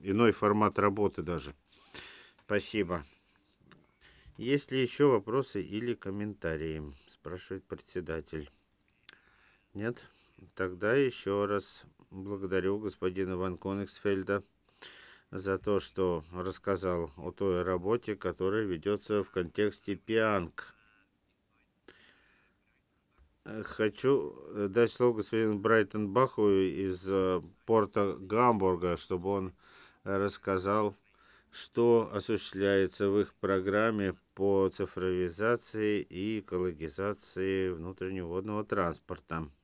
иной формат работы даже. Спасибо. Есть ли еще вопросы или комментарии? Спрашивает председатель. Нет? Тогда еще раз благодарю господина Ван Кониксфельда за то, что рассказал о той работе, которая ведется в контексте Пианг. Хочу дать слово господину Брайтенбаху из порта Гамбурга, чтобы он рассказал, что осуществляется в их программе по цифровизации и экологизации внутреннего водного транспорта.